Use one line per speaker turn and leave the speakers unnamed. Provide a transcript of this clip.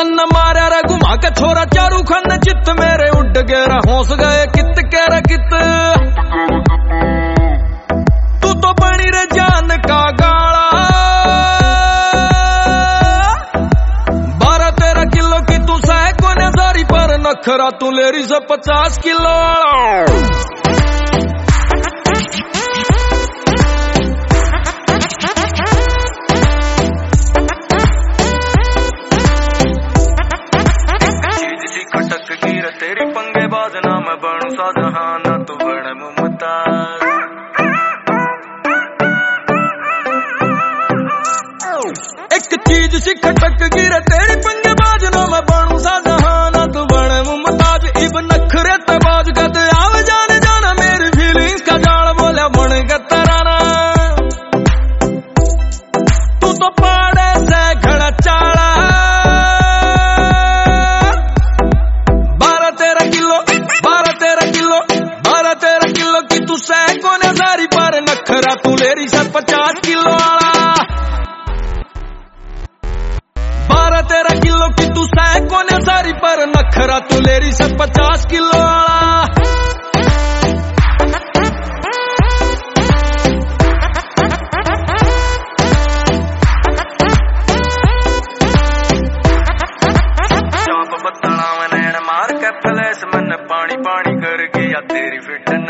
तन मारा रे घुमा के छोरा चारू खन चित्त मेरे उड़ गया हौस गए कित कह रहा कित। तू तो बनी रे जान का गाला 12-13 किलो की तू सह को नजारी पर नखरा तू लेरी से 50 किलो। तेरी पंगेबाज ना मैं बनूं शाहजहां ना तू बने मुमताज। एक चीज सी खटक गिरे तेरी पंगेबाज ना मैं बनूं शाहजहां ना तू बने मुमताज। इब नखरे तबाज कद आव जाने जाना मेरी फीलिंग्स का जाल बोला बन के तराना। तू तो पाड़े से खड़ा चाला 12-13 किलो की तू सह को नजारी पर नखरा तू लेरी से 50 किलो वाला। 12-13 किलो की तू सह को नजारी पर नखरा तू लेरी से 50 किलो वाला। चाप बत्तला में नैन मार के फ्लैश मैंने पानी पानी कर गया तेरी फिट